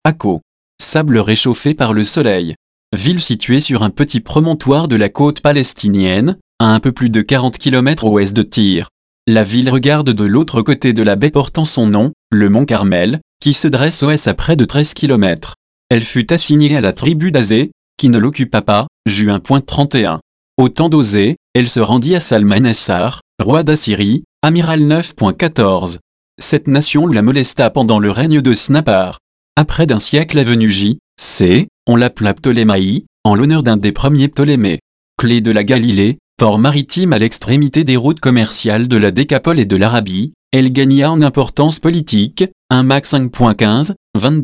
Akko. Sable réchauffé par le soleil. Ville située sur un petit promontoire de la côte palestinienne, à un peu plus de 40 km au ouest de Tyr. La ville regarde de l'autre côté de la baie portant son nom, le mont Carmel, qui se dresse au est à près de 13 km. Elle fut assignée à la tribu d'Azé, qui ne l'occupa pas, juin 31. Au temps d'Osée, elle se rendit à Salmanassar, roi d'Assyrie, amiral 9.14. Cette nation la molesta pendant le règne de Snapar. Après d'un siècle est venu J.C., on l'appela Ptolémaïe, en l'honneur d'un des premiers Ptolémées. Clé de la Galilée, port maritime à l'extrémité des routes commerciales de la Décapole et de l'Arabie, elle gagna en importance politique, 1 Mac 5.15,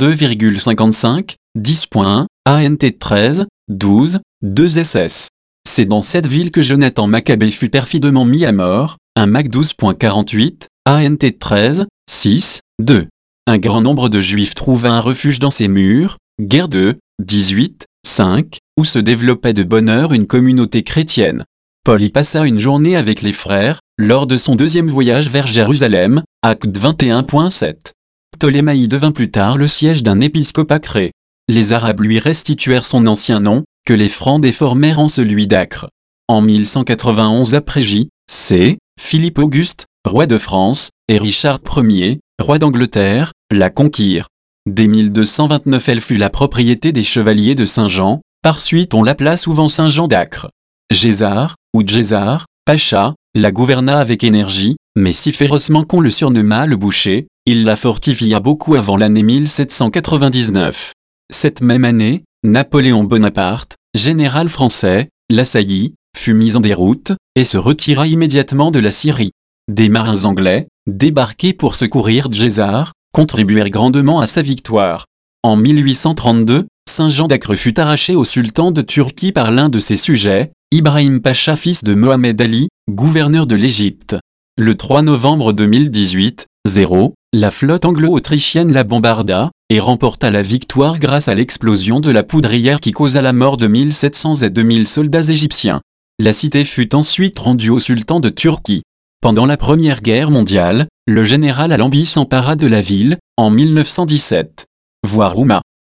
22,55, 10.1, ANT 13, 12, 2 SS. C'est dans cette ville que Jonathan Maccabée fut perfidement mis à mort, 1 Mac 12.48, ANT 13, 6, 2. Un grand nombre de Juifs trouva un refuge dans ces murs, guerre de 18, 5, où se développait de bonne heure une communauté chrétienne. Paul y passa une journée avec les frères, lors de son deuxième voyage vers Jérusalem, acte 21.7. Ptolémaïe devint plus tard le siège d'un épiscopat créé. Les Arabes lui restituèrent son ancien nom, que les Francs déformèrent en celui d'Acre. En 1191 après J.C., Philippe Auguste, roi de France, et Richard Ier, roi d'Angleterre, la conquirent. Dès 1229 elle fut la propriété des chevaliers de Saint-Jean, par suite on l'appela souvent Saint-Jean d'Acre. Gézar, ou Djézar, Pacha, la gouverna avec énergie, mais si férocement qu'on le surnomma le boucher, il la fortifia beaucoup avant l'année 1799. Cette même année, Napoléon Bonaparte, général français, l'assaillit, fut mis en déroute, et se retira immédiatement de la Syrie. Des marins anglais, débarqués pour secourir Djézar, contribuèrent grandement à sa victoire. En 1832, Saint-Jean d'Acre fut arraché au sultan de Turquie par l'un de ses sujets, Ibrahim Pacha fils de Mohamed Ali, gouverneur de l'Égypte. Le 3 novembre 2018, la flotte anglo-autrichienne la bombarda, et remporta la victoire grâce à l'explosion de la poudrière qui causa la mort de 1700 et 2000 soldats égyptiens. La cité fut ensuite rendue au sultan de Turquie. Pendant la Première Guerre mondiale, le général Allenby s'empara de la ville, en 1917. Voir Houma.